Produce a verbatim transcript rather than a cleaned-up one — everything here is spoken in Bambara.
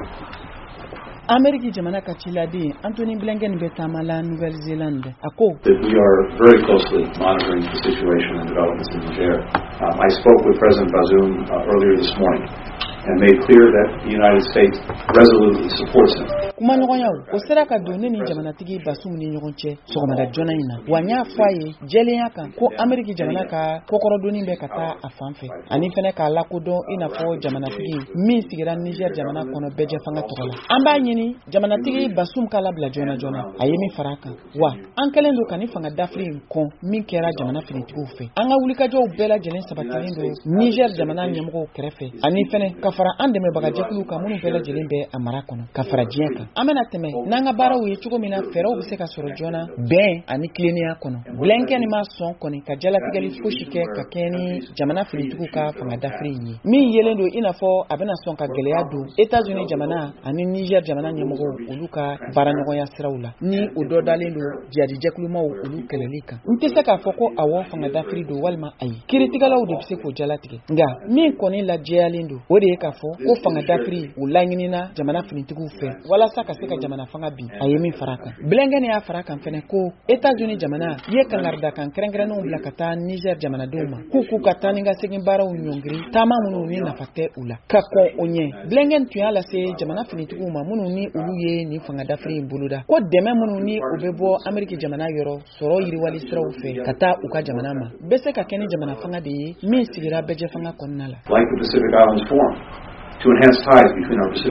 America jamana ka ciladi Anthony Blinken be tamala Nouvelle-Zélande ako that we are very closely monitoring the situation and developments in Niger. Um, I spoke with President Bazoum uh, earlier this morning and made clear that the United States resolutely supports him. kuma ɲɔgɔnya o sera ka don ne ni jamanatigi Bazoum ni ɲɔgɔn cɛ sɔgɔmada joona in na wa ɲa fɔ a ye jɛlenya kan ko Amerika jamana ka kɔkɔrɔdonni bɛ ka taa a fan fɛ ani fɛnɛ k'a lakodɔn i n'a fɔ jamanatigi min sigira Niger jamana kɔnɔ bɛɛ fanga tɔgɔ la an b'a ɲini jamanatigi Bazoum k'a labila joona joona a ye min fara kan wa an kɛlen don ka ni fanga dafiri in kɔn min kɛra jamana finitigiw fɛ an ka wulikajɔw bɛɛ lajɛlen sabatilen don Niger jamana ɲɛmɔgɔw kɛrɛfɛ ani fɛnɛ ka fara an dɛmɛbagajɛkulu kan minnu bɛɛ lajɛlen bɛ a mara kɔnɔ ka fara diɲɛ kan an bɛna tɛmɛ n'an ka baaraw ye cogo min na fɛɛrɛw bɛ se ka sɔrɔ joona bɛn ani tilennenya kɔnɔ Blinken ma sɔn kɔni ka jalatigɛli fosi kɛ ka kɛ ni jamana finitigiw ka fanga dafiri ye min yelen don i n'a fɔ a bɛna sɔn ka gɛlɛya don États-Unis jamana ani Niger jamana ɲɛmɔgɔw olu ka baaraɲɔgɔnya siraw la ni o dɔ dalen don jadijɛkulumaw olu kɛlɛli kan n tɛ se k'a fɔ ko awɔ fanga dafiri don walima ayi kiritigɛlaw de bɛ se k'o jalatigɛ nka min kɔni lajɛyalen don o de ye k'a fɔ ko fanga dafiri o laɲinina jamana finitigiw fɛ walasa ka se ka jamana fanga bi a ye min fara kan Blinken y'a fara kan fɛnɛ ko États-Unis jamana ye kangarida kan kɛrɛnkɛrɛnnenw bila ka taa Niger jamanadenw ma k'u k'u ka taa ni ka segin baaraw ɲɔngiri taama minnu ni nafa tɛ u la ka kɔn o ɲɛ Blinken tun y'a lase jamana finitigiw ma minnu ni olu ye nin fanga dafiri in boloda ko dɛmɛ minnu ni o bɛ bɔ Amerika jamana yɔrɔ sɔrɔ yiriwali siraw fɛ ka taa u ka jamana ma bɛ se ka kɛ ni jamana fanga de ye min sigira bɛɛ fanga kɔnɔna la Like the Pacific Islands Forum to enhance ties between our Pacific